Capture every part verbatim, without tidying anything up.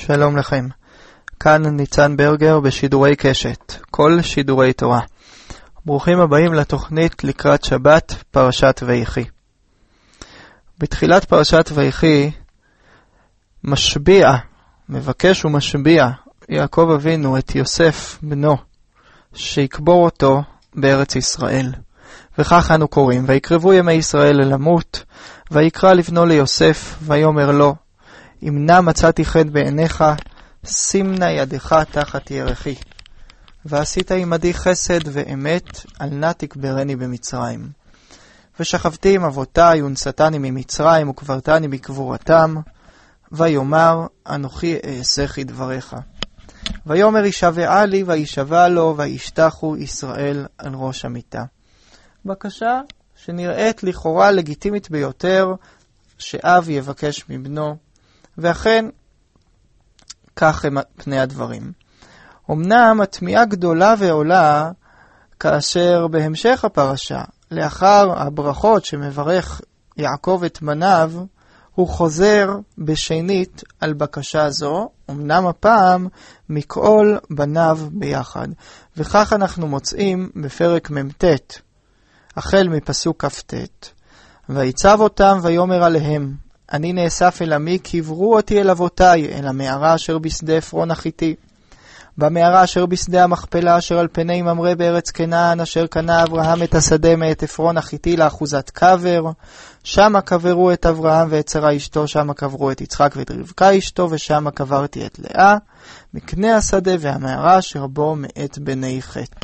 שלום לכם. כאן ניצן ברגר בשידורי קשת, כל שידורי תורה. ברוכים הבאים לתוכנית לקראת שבת, פרשת ויחי. בתחילת פרשת ויחי משביע, מבקש ומשביע יעקב אבינו את יוסף בנו, שיקבור אותו בארץ ישראל. וכך אנו קוראים, ויקרבו ימי ישראל למות, ויקרא לבנו ליוסף, ויאמר לו, אם נא מצאתי חן בעיניך, שים נא ידך תחת ירכי. ועשית עמדי חסד ואמת, אל נא תקברני במצרים. ושכבתי עם אבותי, ונשאתני ממצרים, וקברתני בקבורתם, ויאמר, אנוכי אעשך דבריך. ויאמר ישבעה לי, וישבע לו, וישתחו ישראל על ראש המיטה. בקשה שנראית לכאורה לגיטימית ביותר, שאב יבקש מבנו, ואכן כך הם פני הדברים. אמנם התמיהה גדולה ועולה כאשר בהמשך הפרשה, לאחר הברכות שמברך יעקב את בניו, הוא חוזר בשנית על בקשה זו, אמנם הפעם מכל בניו ביחד. וכך אנחנו מוצאים בפרק ממתת, החל מפסוק כ"ט, ויצב אותם ויאמר עליהם, אני נאסף אל עמי, קברו אותי אל אבותיי, אל המערה אשר בשדה עפרון החיתי. במערה אשר בשדה המכפלה, אשר על פני ממרא בארץ כנען, אשר קנה אברהם את השדה מאת עפרון החיתי לאחוזת קבר. שמה קברו את אברהם ואת שרה אשתו, שמה קברו את יצחק ואת רבקה אשתו, ושמה קברתי את לאה, מקנה השדה והמערה אשר בו מאת בני חת.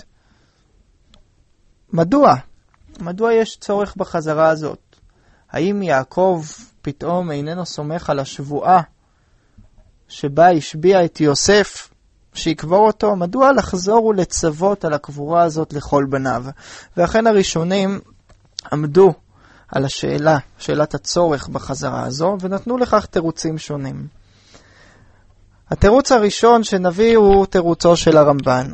מדוע? מדוע יש צורך בחזרה הזאת? האם יעקב פתאום איננו סומך על השבועה שבה השביע את יוסף שיקבור אותו? מדוע לחזור ולצוות על הקבורה הזאת לכל בניו? ואכן הראשונים עמדו על השאלה, שאלת הצורך בחזרה הזו, ונתנו לכך תירוצים שונים. התירוץ הראשון שנביא הוא תירוצו של הרמב"ן.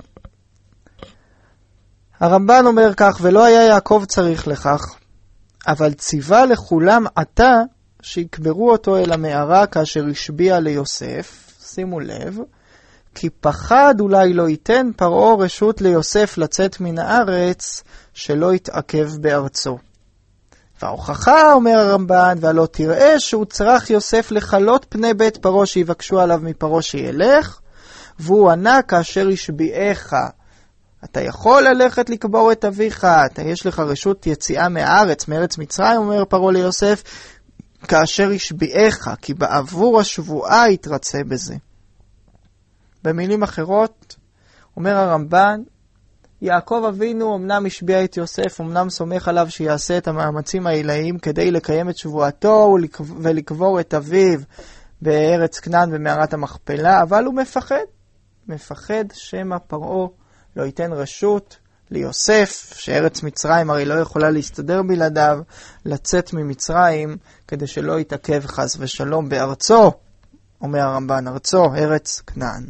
הרמב"ן אומר כך, ולא היה יעקב צריך לכך, אבל ציווה לכולם עתה שיקברו אותו אל המערה כאשר השביע ליוסף, שימו לב, כי פחד אולי לא ייתן פרעה רשות ליוסף לצאת מן הארץ שלא יתעכב בארצו. וההוכחה, אומר הרמב"ן, והלא תראה שהוא צריך יוסף לחלות פני בית פרעה שיבקשו עליו מפרעה שילך, והוא ענה כאשר השביעך, אתה יכול ללכת לקבור את אביך, אתה יש לך רשות יציאה מהארץ, מארץ מצרים, אומר פרעה ליוסף, כאשר השביעך, כי בעבור השבועה יתרצה בזה. במילים אחרות, אומר הרמב"ן, יעקב אבינו אמנם השביע את יוסף, אמנם סומך עליו שיעשה את המאמצים העילאיים כדי לקיים את שבועתו ולקבור את אביו בארץ כנען במערת המכפלה, אבל הוא מפחד, מפחד שמא פרעה לא ייתן רשות ליוסף, שארץ מצרים הרי לא יכולה להסתדר בלעדיו, לצאת ממצרים כדי שלא יתעכב חס ושלום בארצו, אומר הרמב"ן, ארצו, ארץ כנען.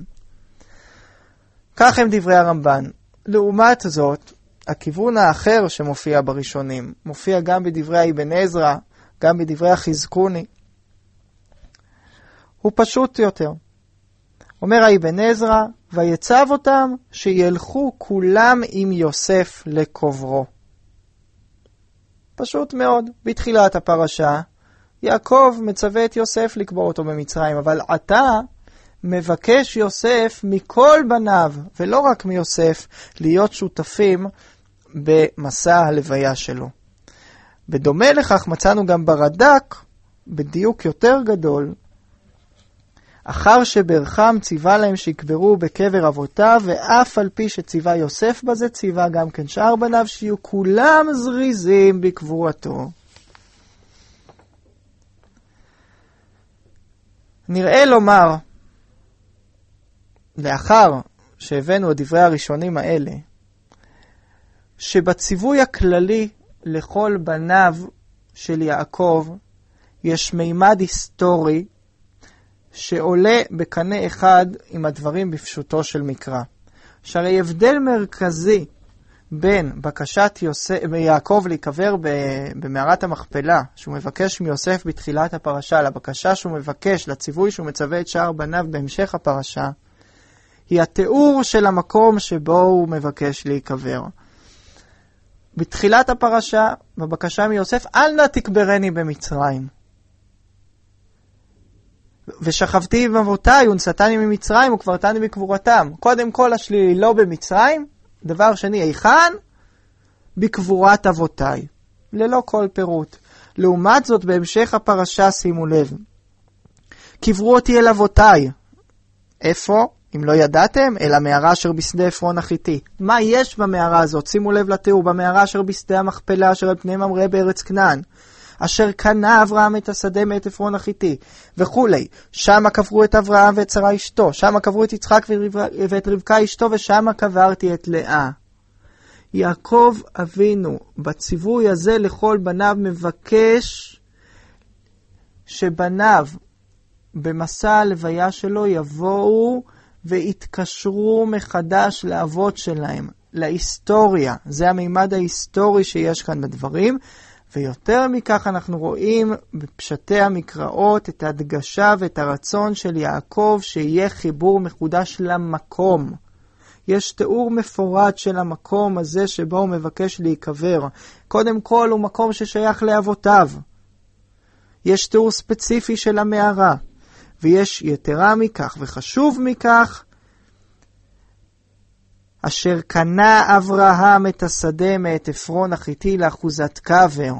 כך הם דברי הרמב"ן. לעומת זאת, הכיוון האחר שמופיע בראשונים, מופיע גם בדברי אבן עזרא, גם בדברי החזקוני, הוא פשוט יותר. אומר אבן עזרא, ויצב אותם שילכו כולם עם יוסף לקוברו. פשוט מאוד. בתחילת הפרשה, יעקב מצווה את יוסף לקבור אותו במצרים, אבל עתה מבקש יוסף מכל בניו, ולא רק מיוסף, להיות שותפים במסע הלוויה שלו. בדומה לכך מצאנו גם ברד"ק, בדיוק יותר גדול, אחר שברכם ציווה להם שיקברו בקבר אבותיו, ואף על פי שציווה יוסף בזה, ציווה גם כן שאר בניו שיהיו כולם זריזים בקבורתו. נראה לומר, לאחר שהבאנו את דברי הראשונים האלה, שבציווי הכללי לכל בניו של יעקב יש מימד היסטורי שעולה בקנה אחד עם הדברים בפשוטו של מקרא. שהרי הבדל מרכזי בין בקשת יוסף, יעקב להיקבר במערת המכפלה, שהוא מבקש מיוסף בתחילת הפרשה, לבקשה שהוא מבקש, לציווי שהוא מצווה את שאר בניו בהמשך הפרשה, היא התיאור של המקום שבו הוא מבקש להיקבר. בתחילת הפרשה, בבקשה מיוסף, אל נא תקברני במצרים. ושכבתי עם אבותיי, ונשאתני ממצרים, וקברתני בקבורתם. קודם כל השלילי לא במצרים, דבר שני, היכן? בקבורת אבותיי. ללא כל פירוט. לעומת זאת, בהמשך הפרשה, שימו לב. קברו אותי אל אבותיי. איפה? אם לא ידעתם, אל המערה אשר בשדה עפרון החיתי. מה יש במערה הזאת? שימו לב לתיאור, במערה אשר בשדה המכפלה, אשר על פני ממרא בארץ כנען. אשר קנה אברהם את השדה מאת עפרון החיתי, וכולי. שמה קברו את אברהם ואת שרה אשתו, שמה קברו את יצחק ואת רבקה אשתו, ושמה קברתי את לאה. יעקב אבינו, בציווי הזה לכל בניו, מבקש שבניו במסע הלוויה שלו יבואו והתקשרו מחדש לאבות שלהם, להיסטוריה. זה המימד ההיסטורי שיש כאן בדברים. ויותר מכך אנחנו רואים בפשטי המקראות את ההדגשה ואת הרצון של יעקב שיהיה חיבור מחודש למקום. יש תיאור מפורט של המקום הזה שבו הוא מבקש להיקבר. קודם כל הוא מקום ששייך לאבותיו. יש תיאור ספציפי של המערה. ויש יתרה מכך וחשוב מכך, אשר קנה אברהם את השדה מאת עפרון החיתי לאחוזת קבר.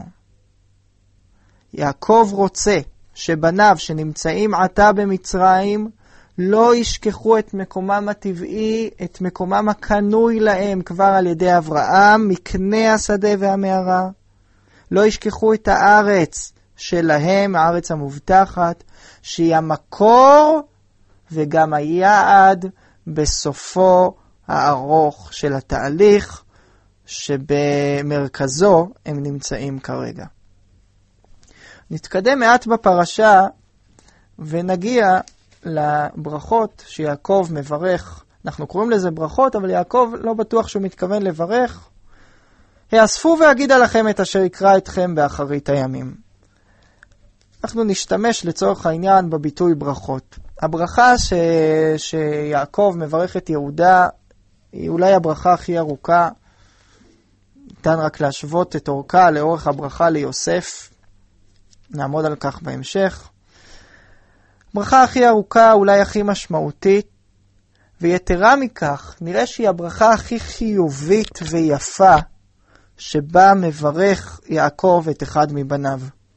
יעקב רוצה שבניו שנמצאים עתה במצרים לא ישכחו את מקומם הטבעי, את מקומם הקנוי להם כבר על ידי אברהם, מקנה השדה והמערה. לא ישכחו את הארץ שלהם, הארץ המובטחת, שהיא המקור וגם היעד בסופו הארוך של התהליך שבמרכזו הם נמצאים כרגע. נתקדם מעט בפרשה ונגיע לברכות שיעקב מברך. אנחנו קוראים לזה ברכות, אבל יעקב לא בטוח שהוא מתכוון לברך. האספו ואגידה לכם את אשר יקרא אתכם באחרית הימים. אנחנו נשתמש לצורך העניין בביטוי ברכות. הברכה ש... שיעקב מברך את יהודה היא אולי הברכה הכי ארוכה. ניתן רק להשוות את אורכה לאורך הברכה ליוסף. נעמוד על כך בהמשך. ברכה הכי ארוכה, אולי הכי משמעותית, ויתרה מכך, נראה שהיא הברכה הכי חיובית ויפה שבה מברך יעקב את אחד מבניו.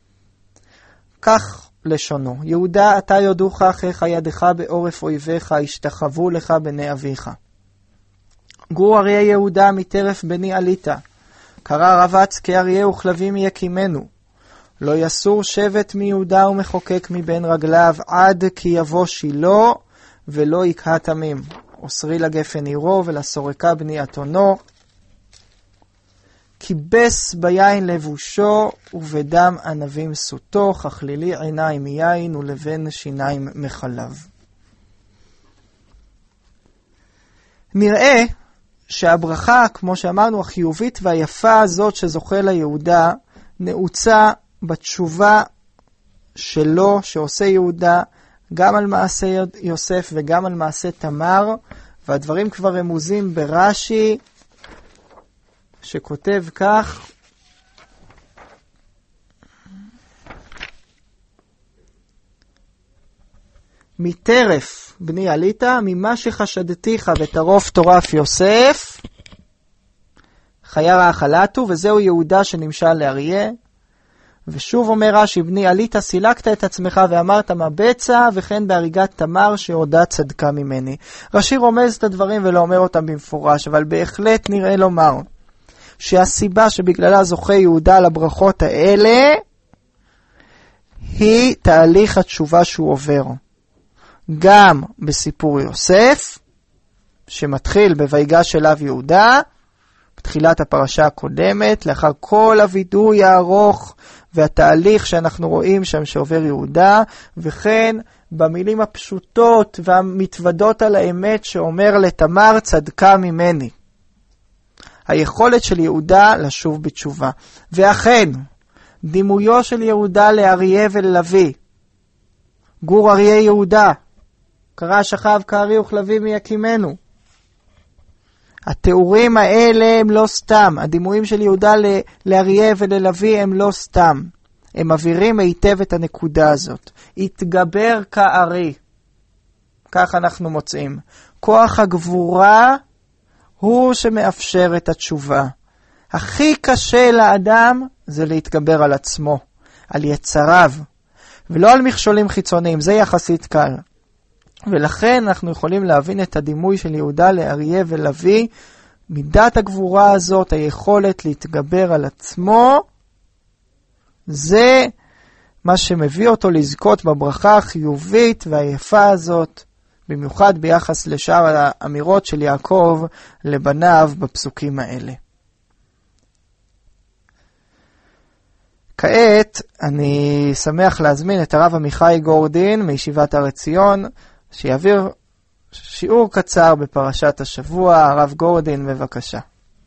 כך לשונו, יהודה אתה יודוך אחיך ידך בעורף אויביך, השתחוו לך בני אביך. גור אריה יהודה מטרף בני עלית, קרא רבץ כאריה וכלבים יקימנו. לא יסור שבט מיהודה ומחוקק מבין רגליו, עד כי יבוא שילה ולא יקהה תמים. אוסרי לגפן עירו ולסורקה בני אתונו. כיבס ביין לבושו ובדם ענבים סוטו, ככלילי עיניים מיין ולבן שיניים מחלב. נראה שהברכה, כמו שאמרנו, החיובית והיפה הזאת שזוכה ליהודה, נעוצה בתשובה שלו שעושה יהודה גם על מעשה יוסף וגם על מעשה תמר, והדברים כבר רמוזים ברש"י שכותב כך: מטרף בני עלית, ממה שחשדתיך וטרוף טורף יוסף, חיה האכלתו, וזהו יהודה שנמשל לאריה. ושוב אומר רש"י, בני עלית, סילקת את עצמך ואמרת מה בצע, וכן בהריגת תמר שהודה צדקה ממני. רש"י רומז את הדברים ולא אומר אותם במפורש, אבל בהחלט נראה לומר שהסיבה שבגללה זוכה יהודה לברכות האלה היא תהליך התשובה שהוא עובר. גם בסיפור יוסף, שמתחיל בויגש אליו יהודה, בתחילת הפרשה הקודמת, לאחר כל הווידוי הארוך והתהליך שאנחנו רואים שם שעובר יהודה, וכן במילים הפשוטות והמתוודות על האמת שאומר לתמר צדקה ממני. היכולת של יהודה לשוב בתשובה. ואכן, דימויו של יהודה לאריה וללוי, גור אריה יהודה, קרא שכב כארי וכלבי מיקימנו. התיאורים האלה הם לא סתם, הדימויים של יהודה לאריה וללוי הם לא סתם. הם מבהירים היטב את הנקודה הזאת. התגבר כארי. כך אנחנו מוצאים. כוח הגבורה הוא שמאפשר את התשובה. הכי קשה לאדם זה להתגבר על עצמו, על יצריו, ולא על מכשולים חיצוניים, זה יחסית קל. ולכן אנחנו יכולים להבין את הדימוי של יהודה לאריה ולוי, מידת הגבורה הזאת, היכולת להתגבר על עצמו, זה מה שמביא אותו לזכות בברכה החיובית והיפה הזאת, במיוחד ביחס לשאר האמירות של יעקב לבניו בפסוקים האלה. כעת אני שמח להזמין את הרב עמיחי גורדין מישיבת הר עציון, שיעביר שיעור קצר בפרשת השבוע. הרב גורדין, בבקשה.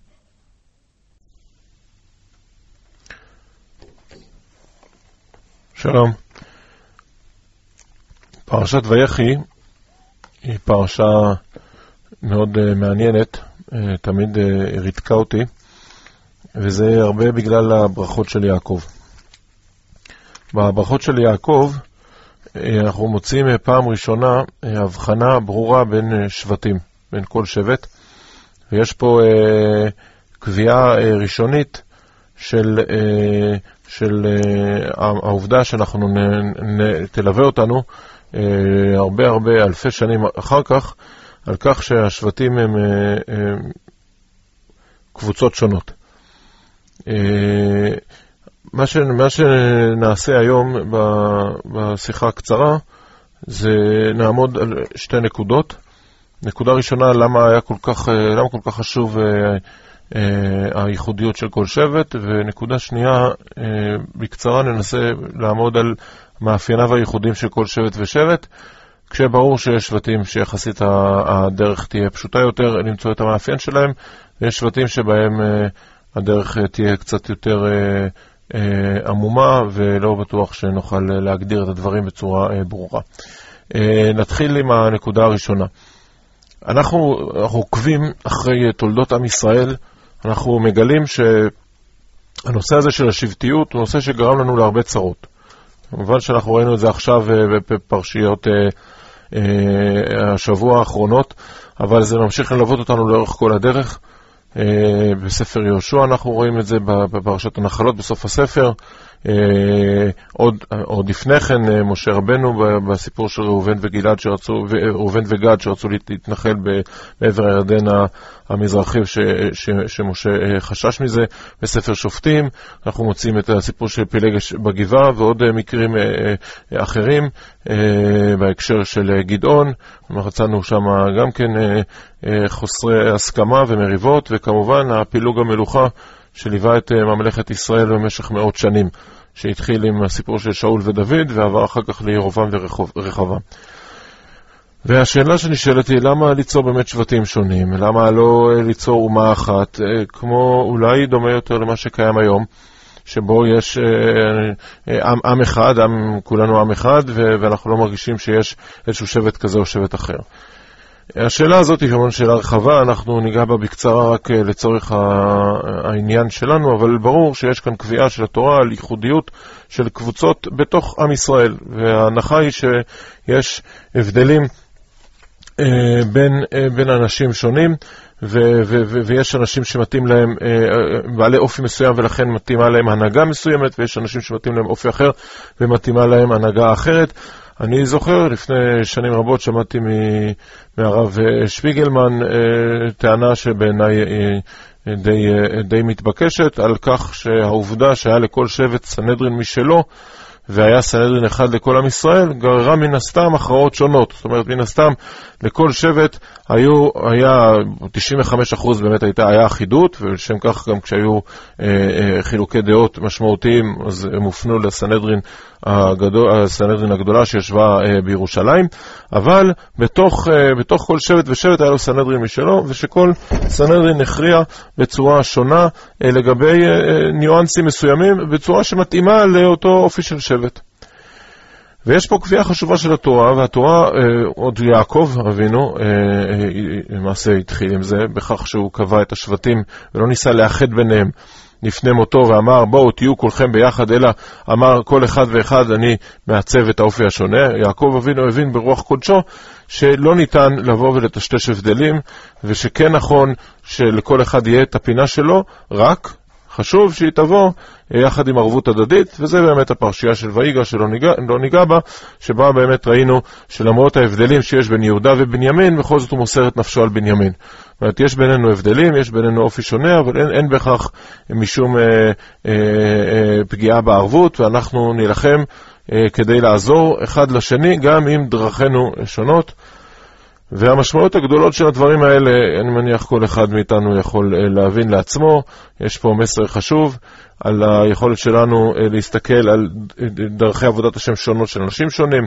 שלום. פרשת ויחי היא פרשה מאוד uh, מעניינת, uh, תמיד uh, ריתקה אותי, וזה הרבה בגלל הברכות של יעקב. בברכות של יעקב uh, אנחנו מוצאים uh, פעם ראשונה uh, הבחנה ברורה בין uh, שבטים, בין כל שבט, ויש פה uh, קביעה uh, ראשונית של, uh, של uh, העובדה שאנחנו נ, נ, תלווה אותנו Uh, הרבה הרבה אלפי שנים אחר כך, על כך שהשבטים הם uh, uh, קבוצות שונות. Uh, מה, ש, מה שנעשה היום ב, בשיחה הקצרה, זה נעמוד על שתי נקודות. נקודה ראשונה, למה היה כל כך, uh, למה כל כך חשוב uh, uh, הייחודיות של כל שבט, ונקודה שנייה, uh, בקצרה ננסה לעמוד על מאפייניו הייחודיים של כל שבט ושבט, כשברור שיש שבטים שיחסית הדרך תהיה פשוטה יותר למצוא את המאפיין שלהם, ויש שבטים שבהם הדרך תהיה קצת יותר עמומה, ולא בטוח שנוכל להגדיר את הדברים בצורה ברורה. נתחיל עם הנקודה הראשונה. אנחנו עוקבים אחרי תולדות עם ישראל, אנחנו מגלים שהנושא הזה של השבטיות הוא נושא שגרם לנו להרבה צרות. כמובן שאנחנו ראינו את זה עכשיו בפרשיות השבוע האחרונות, אבל זה ממשיך ללוות אותנו לאורך כל הדרך. בספר יהושע אנחנו רואים את זה בפרשת הנחלות בסוף הספר. עוד, עוד לפני כן משה רבנו בסיפור של ראובן וגלעד שרצו, ראובן וגד שרצו להתנחל בעבר הירדן המזרחי, ש, ש, שמשה חשש מזה. בספר שופטים אנחנו מוצאים את הסיפור של פילגש בגבעה ועוד מקרים אחרים בהקשר של גדעון. מצאנו שם גם כן חוסרי הסכמה ומריבות, וכמובן הפילוג המלוכה שליווה את ממלכת ישראל במשך מאות שנים, שהתחיל עם הסיפור של שאול ודוד ועבר אחר כך לירובעם ורחבעם. והשאלה שנשאלת היא, למה ליצור באמת שבטים שונים? למה לא ליצור אומה אחת, כמו אולי דומה יותר למה שקיים היום, שבו יש עם, עם אחד, עם, כולנו עם אחד, ואנחנו לא מרגישים שיש איזשהו שבט כזה או שבט אחר. השאלה הזאת היא כמובן שאלה רחבה, אנחנו ניגע בה בקצרה רק לצורך העניין שלנו, אבל ברור שיש כאן קביעה של התורה על ייחודיות של קבוצות בתוך עם ישראל, וההנחה היא שיש הבדלים בין, בין אנשים שונים, ו- ו- ו- ויש אנשים שמתאים להם בעלי אופי מסוים ולכן מתאימה להם הנהגה מסוימת, ויש אנשים שמתאים להם אופי אחר ומתאימה להם הנהגה אחרת. אני זוכר, לפני שנים רבות שמעתי מהרב שפיגלמן טענה שבעיניי די, די מתבקשת, על כך שהעובדה שהיה לכל שבט סנהדרין משלו, והיה סנהדרין אחד לכל עם ישראל, גררה מן הסתם הכרעות שונות. זאת אומרת, מן הסתם לכל שבט היו, היה תשעים וחמישה אחוז באמת הייתה, היה אחידות, ולשם כך גם כשהיו אה, אה, חילוקי דעות משמעותיים, אז הם הופנו לסנהדרין הגדול, הסנהדרין הגדולה שישבה בירושלים, אבל בתוך, בתוך כל שבט ושבט היה לו סנהדרין משלו, ושכל סנהדרין הכריע בצורה שונה לגבי ניואנסים מסוימים, בצורה שמתאימה לאותו אופי של שבט. ויש פה קביעה חשובה של התורה, והתורה, עוד יעקב אבינו, למעשה התחיל עם זה, בכך שהוא קבע את השבטים ולא ניסה לאחד ביניהם לפני מותו, ואמר בואו תהיו כולכם ביחד, אלא אמר כל אחד ואחד אני מעצב את האופי השונה. יעקב אבינו הבין ברוח קודשו שלא ניתן לבוא ולטשטש הבדלים, ושכן נכון שלכל אחד יהיה את הפינה שלו, רק חשוב שהיא תבוא יחד עם ערבות הדדית, וזה באמת הפרשייה של ויגע שלא ניגע, לא ניגע בה, שבה באמת ראינו שלמרות ההבדלים שיש בין יהודה ובנימין, בכל זאת הוא מוסר את נפשו על בנימין. זאת אומרת, יש בינינו הבדלים, יש בינינו אופי שונה, אבל אין, אין בכך משום אה, אה, אה, פגיעה בערבות, ואנחנו נלחם אה, כדי לעזור אחד לשני, גם אם דרכינו שונות. והמשמעות הגדולות של הדברים האלה, אני מניח כל אחד מאיתנו יכול להבין לעצמו. יש פה מסר חשוב על היכולת שלנו להסתכל על דרכי עבודת השם שונות של אנשים שונים.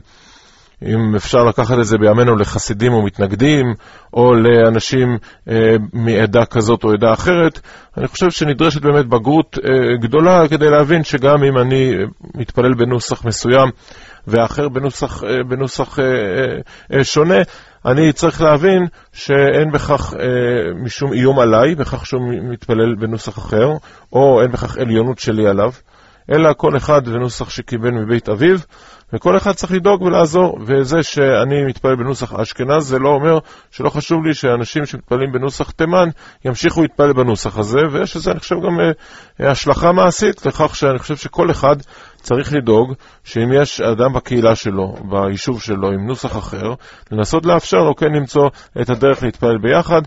אם אפשר לקחת את זה בימינו לחסידים ומתנגדים, או לאנשים אה, מעדה כזאת או עדה אחרת, אני חושב שנדרשת באמת בגרות אה, גדולה כדי להבין שגם אם אני מתפלל בנוסח מסוים, ואחר בנוסח, אה, בנוסח אה, אה, שונה, אני צריך להבין שאין בכך אה, משום איום עליי, בכך שהוא מתפלל בנוסח אחר, או אין בכך עליונות שלי עליו, אלא כל אחד בנוסח שקיבל מבית אביו, וכל אחד צריך לדאוג ולעזור. וזה שאני מתפלל בנוסח אשכנז, זה לא אומר שלא חשוב לי שאנשים שמתפללים בנוסח תימן ימשיכו להתפלל בנוסח הזה, ויש לזה אני חושב גם אה, השלכה מעשית לכך שאני חושב שכל אחד צריך לדאוג שאם יש אדם בקהילה שלו, ביישוב שלו, עם נוסח אחר, לנסות לאפשר לו כן למצוא את הדרך להתפלל ביחד.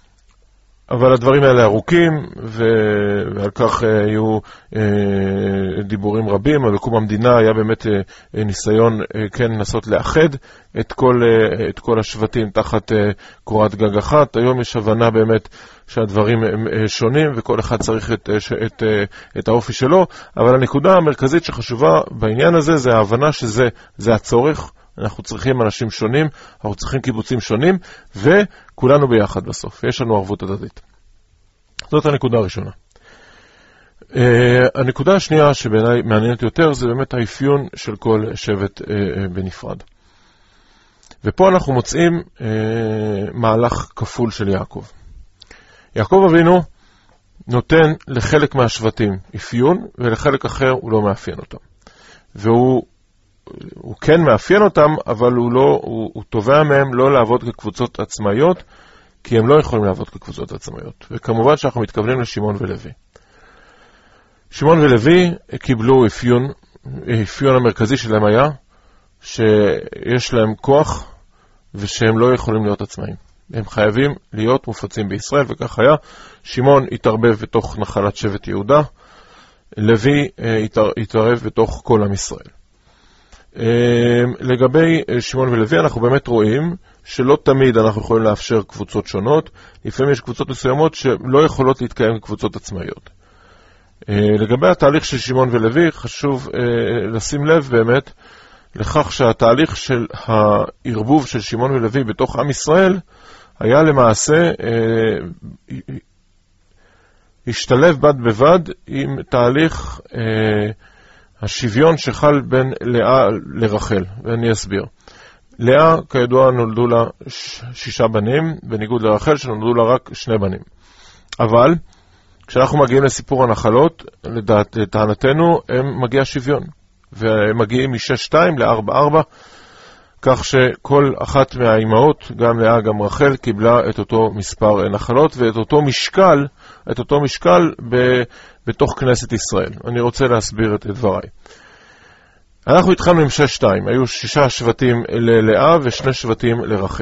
אבל הדברים האלה ארוכים, ועל כך היו דיבורים רבים. על קום המדינה היה באמת ניסיון כן לנסות לאחד את כל, את כל השבטים תחת קורת גג אחת. היום יש הבנה באמת שהדברים הם שונים, וכל אחד צריך את, את, את האופי שלו. אבל הנקודה המרכזית שחשובה בעניין הזה, זה ההבנה שזה זה הצורך. אנחנו צריכים אנשים שונים, אנחנו צריכים קיבוצים שונים, וכולנו ביחד בסוף. יש לנו ערבות הדדית. זאת הנקודה הראשונה. Uh, הנקודה השנייה שבעיניי מעניינת יותר, זה באמת האפיון של כל שבט uh, uh, בנפרד. ופה אנחנו מוצאים uh, מהלך כפול של יעקב. יעקב אבינו נותן לחלק מהשבטים אפיון, ולחלק אחר הוא לא מאפיין אותם. והוא הוא כן מאפיין אותם, אבל הוא, לא, הוא, הוא תובע מהם לא לעבוד כקבוצות עצמאיות, כי הם לא יכולים לעבוד כקבוצות עצמאיות. וכמובן שאנחנו מתכוונים לשמעון ולוי. שמעון ולוי קיבלו אפיון, אפיון המרכזי שלהם היה, שיש להם כוח, ושהם לא יכולים להיות עצמאים. הם חייבים להיות מופצים בישראל, וכך היה. שמעון התערבב בתוך נחלת שבט יהודה, לוי התערב בתוך כל עם ישראל. לגבי שמעון ולוי אנחנו באמת רואים שלא תמיד אנחנו יכולים לאפשר קבוצות שונות, לפעמים יש קבוצות מסוימות שלא יכולות להתקיים קבוצות עצמאיות. לגבי התהליך של שמעון ולוי חשוב לשים לב באמת לכך שהתהליך של הערבוב של שמעון ולוי בתוך עם ישראל היה למעשה השתלב בד בבד עם תהליך השוויון שחל בין לאה לרחל, ואני אסביר. לאה, כידוע, נולדו לה שישה בנים, בניגוד לרחל שנולדו לה רק שני בנים. אבל, כשאנחנו מגיעים לסיפור הנחלות, לדעת, לטענתנו, הם מגיע שוויון. והם מגיעים משש שתיים לארבע ארבע, כך שכל אחת מהאימהות, גם לאה, גם רחל, קיבלה את אותו מספר נחלות, ואת אותו משקל, את אותו משקל ב... בתוך כנסת ישראל. אני רוצה להסביר את דבריי. אנחנו התחלנו עם שש שתיים, היו שישה שבטים ללאה ושני שבטים לרחל.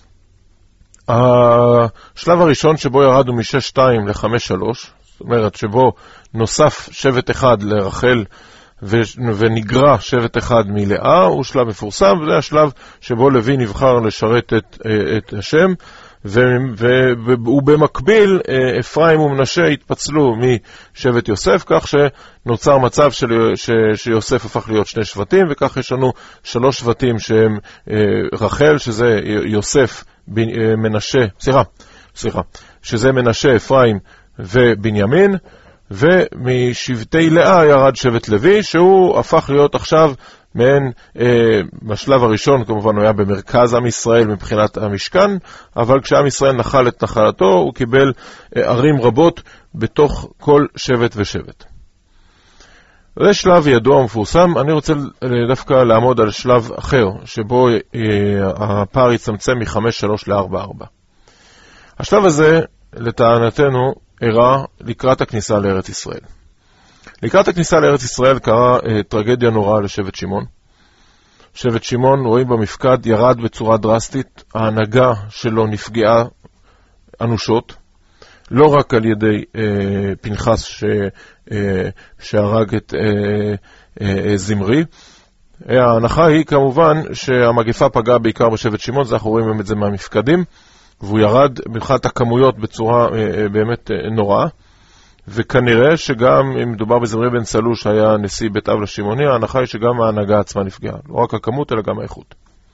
השלב הראשון שבו ירדנו מ-שש שתיים ל-חמש שלוש, זאת אומרת שבו נוסף שבט אחד לרחל ונגרע שבט אחד מלאה, הוא שלב מפורסם, וזה השלב שבו לוי נבחר לשרת את, את השם, ובמקביל אפרים ומנשה התפצלו משבט יוסף, כך שנוצר מצב של, ש, שיוסף הפך להיות שני שבטים, וכך יש לנו שלוש שבטים שהם רחל, שזה יוסף, מנשה, סליחה, סליחה, שזה מנשה, אפרים ובנימין, ומשבטי לאה ירד שבט לוי, שהוא הפך להיות עכשיו מעין, אה, בשלב הראשון כמובן הוא היה במרכז עם ישראל מבחינת המשכן, אבל כשעם ישראל נחל את נחלתו, הוא קיבל אה, ערים רבות בתוך כל שבט ושבט. זה שלב ידוע ומפורסם. אני רוצה דווקא לעמוד על שלב אחר, שבו אה, הפער יצמצם מ-חמש שלוש ל-ארבע ארבע. השלב הזה, לטענתנו, אירע לקראת הכניסה לארץ ישראל. לקראת הכניסה לארץ ישראל קרה אה, טרגדיה נוראה לשבט שמעון. שבט שמעון, רואים במפקד, ירד בצורה דרסטית, ההנהגה שלו נפגעה אנושות, לא רק על ידי אה, פנחס ש, אה, שהרג את אה, אה, זמרי. ההנחה היא כמובן שהמגפה פגעה בעיקר בשבט שמעון, זה אנחנו רואים את זה מהמפקדים, והוא ירד מבחינת הכמויות בצורה אה, באמת אה, נוראה. וכנראה שגם אם מדובר בזמרי בן סלו שהיה נשיא בית אב לשמעוני, ההנחה היא שגם ההנהגה עצמה נפגעה, לא רק הכמות אלא גם האיכות.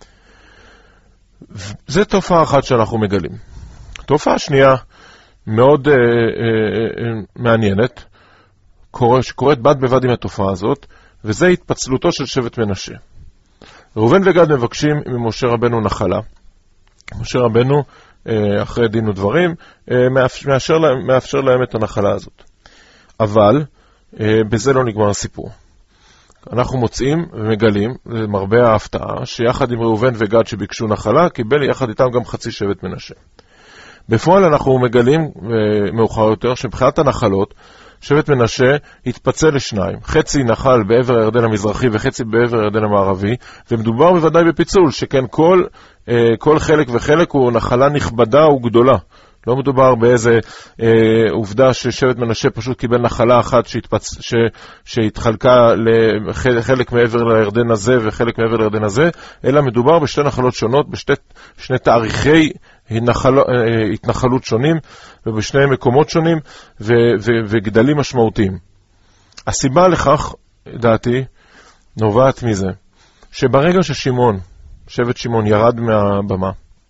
זו תופעה אחת שאנחנו מגלים. תופעה שנייה מאוד אה, אה, אה, מעניינת, קורא, שקוראת בד בבד עם התופעה הזאת, וזה התפצלותו של שבט מנשה. ראובן וגד מבקשים ממשה רבנו נחלה. משה רבנו אחרי דין ודברים, מאפשר להם, מאפשר להם את הנחלה הזאת. אבל בזה לא נגמר הסיפור. אנחנו מוצאים ומגלים, למרבה ההפתעה, שיחד עם ראובן וגד שביקשו נחלה, קיבל יחד איתם גם חצי שבט מנשה. בפועל אנחנו מגלים מאוחר יותר שמבחינת הנחלות, שבט מנשה התפצל לשניים, חצי נחל בעבר הירדן המזרחי וחצי בעבר הירדן המערבי, ומדובר בוודאי בפיצול, שכן כל, אה, כל חלק וחלק הוא נחלה נכבדה וגדולה. לא מדובר באיזה אה, עובדה ששבט מנשה פשוט קיבל נחלה אחת שהתפצ... ש... שהתחלקה לחלק מעבר לירדן הזה וחלק מעבר לירדן הזה, אלא מדובר בשתי נחלות שונות, בשתי שני תאריכי הנחל... התנחלות שונים, ובשני מקומות שונים ו... ו... וגדלים משמעותיים. הסיבה לכך, דעתי, נובעת מזה, שברגע ששמעון, שבט שמעון ירד מהבמה,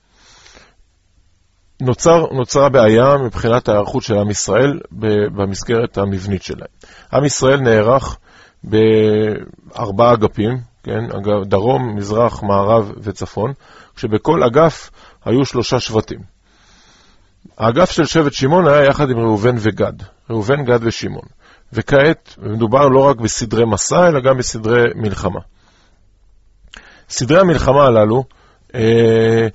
נוצר, נוצרה בעיה מבחינת ההיערכות של עם ישראל במסגרת המבנית שלהם. עם ישראל נערך בארבעה אגפים, כן? דרום, מזרח, מערב וצפון, כשבכל אגף היו שלושה שבטים. האגף של שבט שמעון היה יחד עם ראובן וגד, ראובן, גד ושמעון. וכעת מדובר לא רק בסדרי מסע, אלא גם בסדרי מלחמה. סדרי המלחמה הללו אה,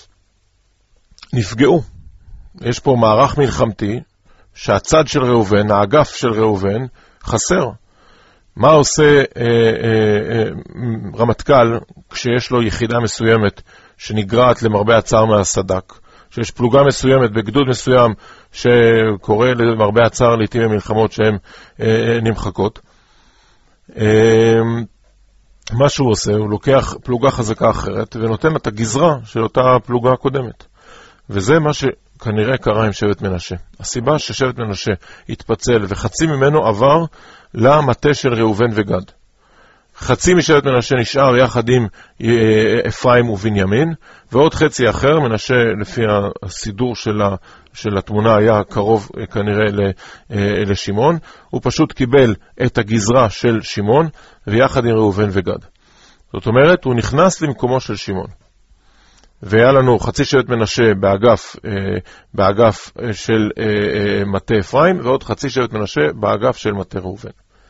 נפגעו. יש פה מערך מלחמתי שהצד של ראובן, האגף של ראובן, חסר. מה עושה אה, אה, אה, רמטכ"ל כשיש לו יחידה מסוימת שנגרעת למרבה הצער מהסדק? שיש פלוגה מסוימת בגדוד מסוים שקורא למרבה הצער לעתים ממלחמות שהן אה, נמחקות. אה, מה שהוא עושה, הוא לוקח פלוגה חזקה אחרת ונותן לה את הגזרה של אותה פלוגה הקודמת. וזה מה שכנראה קרה עם שבט מנשה. הסיבה ששבט מנשה התפצל וחצי ממנו עבר למטה של ראובן וגד. חצי משבט מנשה נשאר יחד עם אפרים ובנימין, ועוד חצי אחר, מנשה לפי הסידור של, ה, של התמונה היה קרוב כנראה לשמעון, הוא פשוט קיבל את הגזרה של שמעון ויחד עם ראובן וגד. זאת אומרת, הוא נכנס למקומו של שמעון. והיה לנו חצי שבט מנשה באגף, באגף של מטה אפרים, ועוד חצי שבט מנשה באגף של מטה ראובן.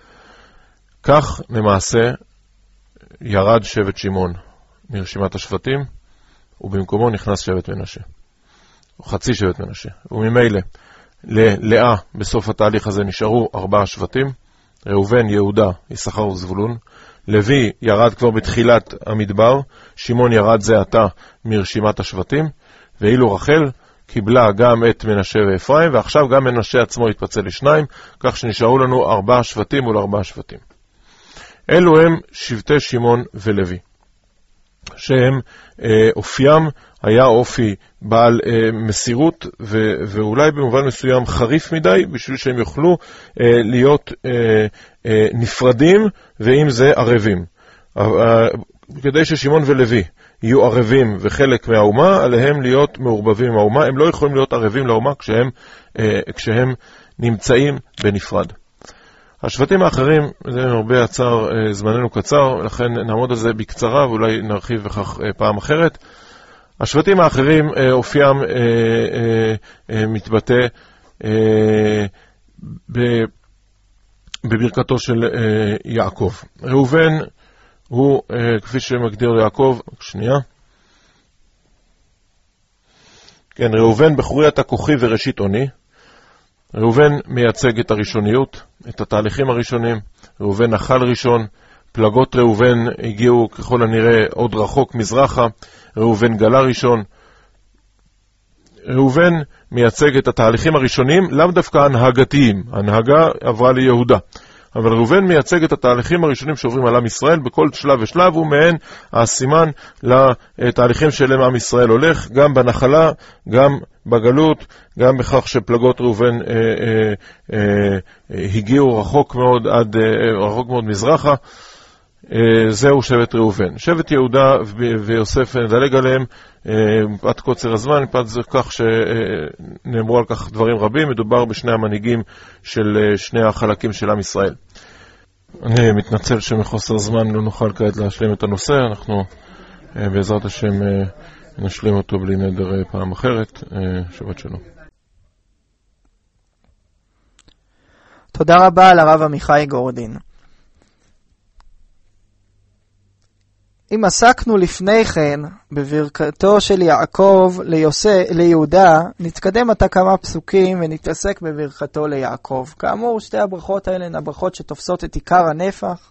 כך למעשה ירד שבט שמעון מרשימת השבטים, ובמקומו נכנס שבט מנשה, או חצי שבט מנשה. וממילא ללאה בסוף התהליך הזה נשארו ארבעה שבטים, ראובן, יהודה, יששכר וזבולון. לוי ירד כבר בתחילת המדבר, שמעון ירד זה עתה מרשימת השבטים, ואילו רחל קיבלה גם את מנשה ואפרים, ועכשיו גם מנשה עצמו התפצל לשניים, כך שנשארו לנו ארבעה שבטים מול ארבעה שבטים. אלו הם שבטי שמעון ולוי. שהם אה, אופיים היה אופי בעל אה, מסירות ו- ואולי במובן מסוים חריף מדי, בשביל שהם יוכלו אה, להיות אה, אה, נפרדים ועם זה ערבים. אה, כדי ששמעון ולוי יהיו ערבים וחלק מהאומה, עליהם להיות מעורבבים עם האומה. הם לא יכולים להיות ערבים לאומה כשהם, אה, כשהם נמצאים בנפרד. השבטים האחרים, זה הרבה הצער, אה, זמננו קצר, לכן נעמוד על זה בקצרה ואולי נרחיב בכך אה, פעם אחרת. השבטים האחרים אה, אופיים אה, אה, אה, מתבטא אה, ב, בברכתו של אה, יעקב. ראובן הוא, אה, כפי שמגדיר יעקב, שנייה. כן, ראובן בחוריית הכוחי וראשית עוני. ראובן מייצג את הראשוניות, את התהליכים הראשונים. ראובן נחל ראשון. פלגות ראובן הגיעו ככל הנראה עוד רחוק מזרחה. ראובן גלה ראשון. ראובן מייצג את התהליכים הראשונים, לאו דווקא הנהגתיים. הנהגה עברה ליהודה. אבל ראובן מייצג את התהליכים הראשונים שעוברים על עם ישראל, בכל שלב ושלב הוא מעין הסימן לתהליכים שלהם עם ישראל הולך, גם בנחלה, גם בגלות, גם בכך שפלגות ראובן אה, אה, אה, אה, הגיעו רחוק מאוד עד אה, רחוק מאוד מזרחה. אה, זהו שבט ראובן. שבט יהודה ויוסף נדלג עליהם מפאת קוצר הזמן, מפאת זה כך שנאמרו על כך דברים רבים. מדובר בשני המנהיגים של שני החלקים של עם ישראל. אני מתנצל שמחוסר זמן לא נוכל כעת להשלים את הנושא. אנחנו בעזרת השם נשלים אותו בלי נדר פעם אחרת. שבת שלום. תודה רבה לרב עמיחי גורדין. אם עסקנו לפני כן בברכתו של יעקב ליוסף, ליהודה, נתקדם עתה כמה פסוקים ונתעסק בברכתו ליעקב. כאמור, שתי הברכות האלה הן הברכות שתופסות את עיקר הנפח.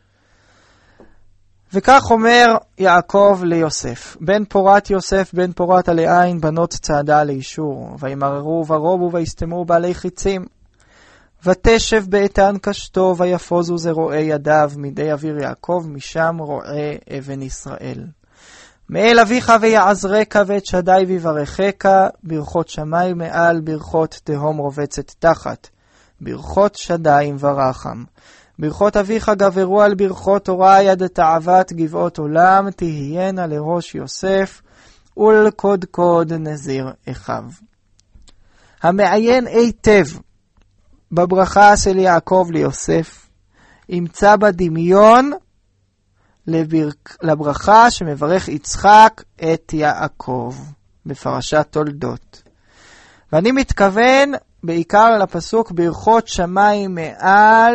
וכך אומר יעקב ליוסף: בן פורת יוסף, בן פורת עלי עין, בנות צעדה לאישור, וימררו ורובו ויסתמו בעלי חיצים. ותשב באיתן קשתו ויפוזו זרועי ידיו מידי אביר יעקב, משם רואה אבן ישראל. מאל אביך ויעזרק ואת שדי ויברכך, ברכות שמיים מעל, ברכות תהום רובצת תחת, ברכות שדיים ורחם. ברכות אביך גברו על ברכות תורה, יד תאוות גבעות עולם, תהיינה לראש יוסף ולקודקוד נזיר אחיו. המעיין היטב בברכה של יעקב ליוסף, ימצא בדמיון לברכ... לברכה שמברך יצחק את יעקב בפרשת תולדות. ואני מתכוון בעיקר לפסוק ברכות שמיים מעל,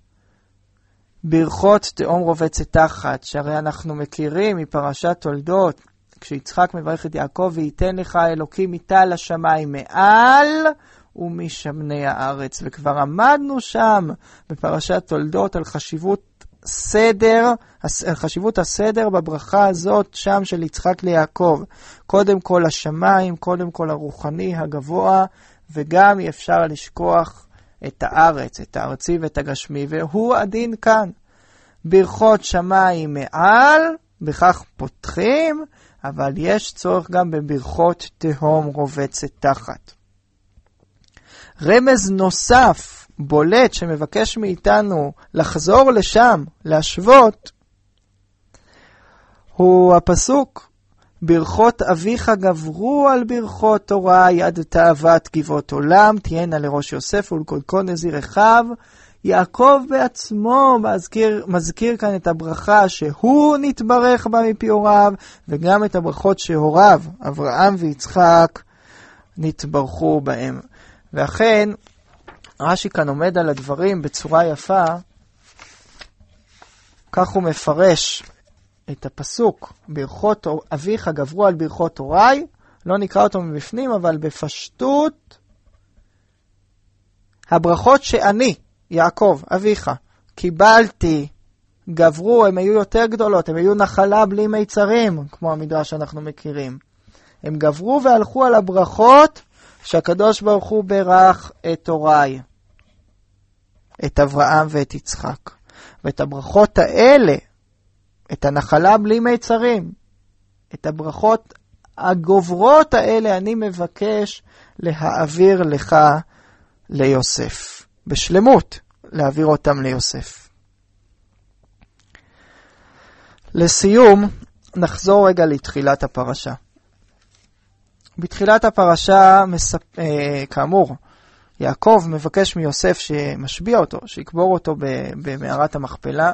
ברכות תהום רובצת תחת, שהרי אנחנו מכירים מפרשת תולדות, כשיצחק מברך את יעקב, וייתן לך אלוקים מטל השמיים מעל ומשמני הארץ. וכבר עמדנו שם בפרשת תולדות על חשיבות סדר, חשיבות הסדר בברכה הזאת שם של יצחק ליעקב. קודם כל השמיים, קודם כל הרוחני הגבוה, וגם אי אפשר לשכוח את הארץ, את הארצי ואת הגשמי, והוא הדין כאן. ברכות שמיים מעל, בכך פותחים, אבל יש צורך גם בברכות תהום רובצת תחת. רמז נוסף, בולט, שמבקש מאיתנו לחזור לשם, להשוות, הוא הפסוק, ברכות אביך גברו על ברכות תורה, יד תאוות גבעות עולם, תהיינה לראש יוסף ולקודקוד נזיר אחיו. יעקב בעצמו מזכיר, מזכיר כאן את הברכה שהוא נתברך בה מפי הוריו, וגם את הברכות שהוריו, אברהם ויצחק, נתברכו בהם. ואכן, רש"י כאן עומד על הדברים בצורה יפה, כך הוא מפרש את הפסוק, ברכות אביך גברו על ברכות הוריי, לא נקרא אותו מבפנים, אבל בפשטות, הברכות שאני, יעקב, אביך, קיבלתי, גברו, הם היו יותר גדולות, הם היו נחלה בלי מיצרים, כמו המדרש שאנחנו מכירים. הם גברו והלכו על הברכות שהקדוש ברוך הוא ברך את הוריי, את אברהם ואת יצחק. ואת הברכות האלה, את הנחלה בלי מיצרים, את הברכות הגוברות האלה אני מבקש להעביר לך ליוסף. בשלמות להעביר אותם ליוסף. לסיום, נחזור רגע לתחילת הפרשה. בתחילת הפרשה, מספ... אה, כאמור, יעקב מבקש מיוסף שמשביע אותו, שיקבור אותו במערת המכפלה.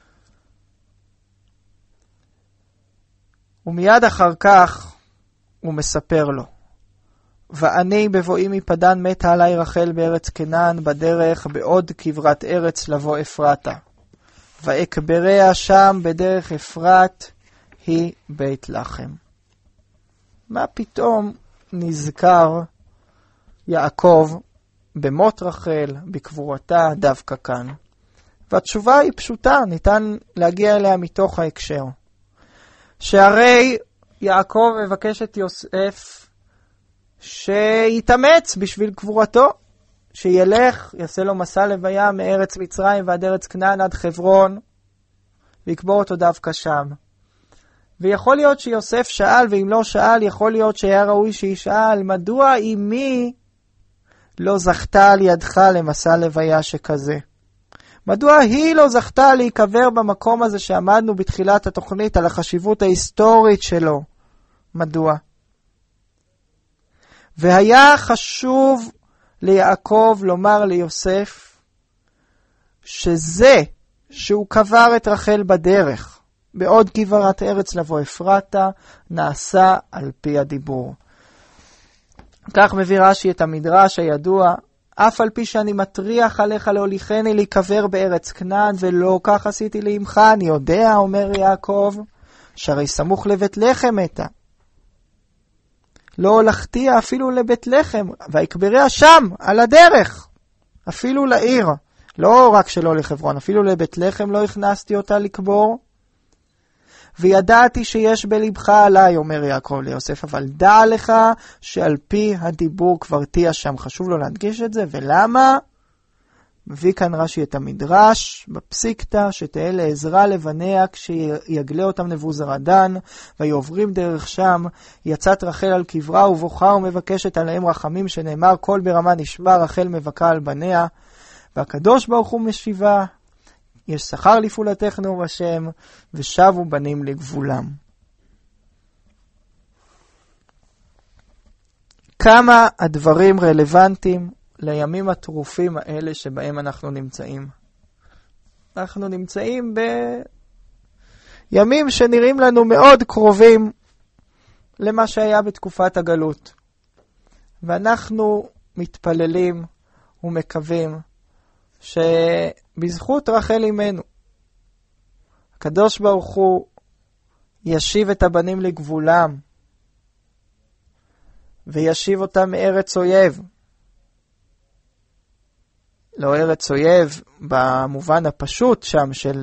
ומיד אחר כך הוא מספר לו, ואני בבואי מפדן מתה עלי רחל בארץ כנען בדרך בעוד כברת ארץ לבוא אפרתה. ואקבריה שם בדרך אפרת היא בית לחם. מה פתאום נזכר יעקב במות רחל, בקבורתה דווקא כאן? והתשובה היא פשוטה, ניתן להגיע אליה מתוך ההקשר. שהרי יעקב מבקש את יוסף שיתאמץ בשביל קבורתו, שילך, יעשה לו מסע לוויה מארץ מצרים ועד ארץ כנען עד חברון, ויקבור אותו דווקא שם. ויכול להיות שיוסף שאל, ואם לא שאל, יכול להיות שהיה ראוי שישאל, מדוע אמי לא זכתה על ידך למסע לוויה שכזה? מדוע היא לא זכתה להיקבר במקום הזה שעמדנו בתחילת התוכנית על החשיבות ההיסטורית שלו? מדוע? והיה חשוב ליעקב לומר ליוסף שזה שהוא קבר את רחל בדרך בעוד כברת ארץ לבוא אפרתה נעשה על פי הדיבור. כך מביא רש"י את המדרש הידוע, אף על פי שאני מטריח עליך להוליכני להיקבר בארץ כנען ולא כך עשיתי לאמך, אני יודע, אומר יעקב, שהרי סמוך לבית לחם מתה. לא הולכתי אפילו לבית לחם, ויקבריה שם, על הדרך, אפילו לעיר. לא רק שלא לחברון, אפילו לבית לחם לא הכנסתי אותה לקבור. וידעתי שיש בלבך עליי, אומר יעקב ליוסף, אבל דע לך שעל פי הדיבור כבר תהיה שם. חשוב לו להדגיש את זה, ולמה? מביא כאן רש"י את המדרש בפסיקתא, שתהיה לעזרה לבניה כשיגלה אותם נבוזרדן, ויעוברים דרך שם, יצאת רחל על קברה ובוכה ומבקשת עליהם רחמים, שנאמר כל ברמה נשבע רחל מבכה על בניה, והקדוש ברוך הוא משיבה, יש שכר לפעולתך נאום השם, ושבו בנים לגבולם. כמה הדברים רלוונטיים לימים הטרופים האלה שבהם אנחנו נמצאים. אנחנו נמצאים בימים שנראים לנו מאוד קרובים למה שהיה בתקופת הגלות. ואנחנו מתפללים ומקווים שבזכות רחל אמנו, הקדוש ברוך הוא ישיב את הבנים לגבולם, וישיב אותם מארץ אויב. לא ארץ אויב במובן הפשוט שם של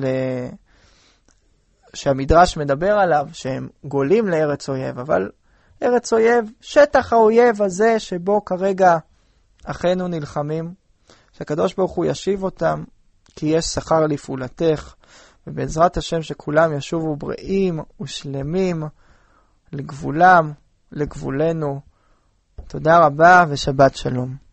שהמדרש מדבר עליו, שהם גולים לארץ אויב, אבל ארץ אויב, שטח האויב הזה שבו כרגע אחינו נלחמים, שהקדוש ברוך הוא ישיב אותם, כי יש שכר לפעולתך, ובעזרת השם שכולם ישובו בריאים ושלמים לגבולם, לגבולנו. תודה רבה ושבת שלום.